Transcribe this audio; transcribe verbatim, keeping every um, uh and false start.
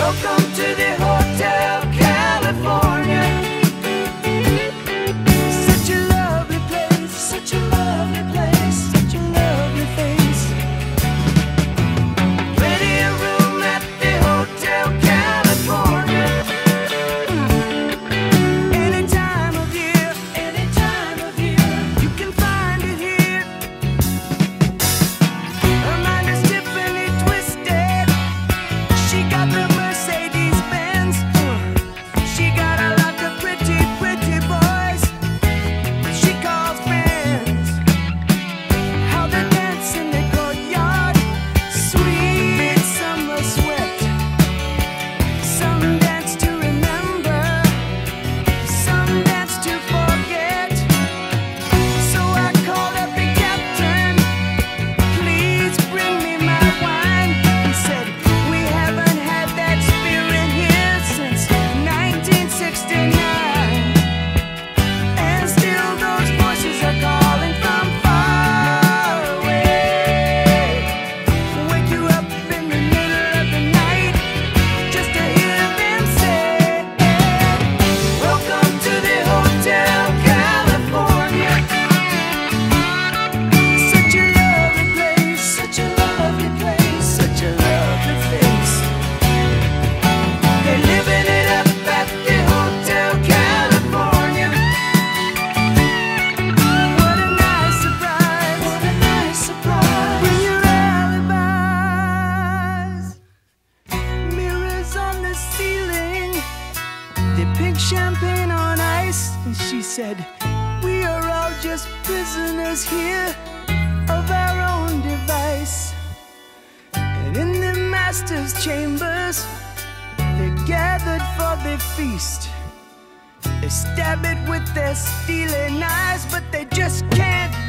Welcome to the Hotel California. Such a lovely place, such a lovely place, such a lovely face. Plenty of room at the Hotel California. Any time of year, any time of year, you can find it here. Her mind is Tiffany twisted. She got the Mercedes Benz. She got a lot of pretty, pretty boys she calls friends. How they dance in the courtyard, sweet summer sweat. Some dance to remember, some dance to forget. So I called up the captain, please bring me my wine. He said, we haven't had that spirit here since nineteen sixty-nine. And still those voices are calling from far away. Wake you up in the middle of the night just to hear them say, welcome to the Hotel California. Such a lovely place, such a lovely place, such a lovely face. They're living it up at the Hotel California. What a nice surprise, what a nice surprise. Bring your alibis. Mirrors on the ceiling, the pink champagne on ice. And she said, we are all just prisoners here of our own device. And in the master's chambers, they're gathered for the feast. They stab it with their steely knives, but they just can't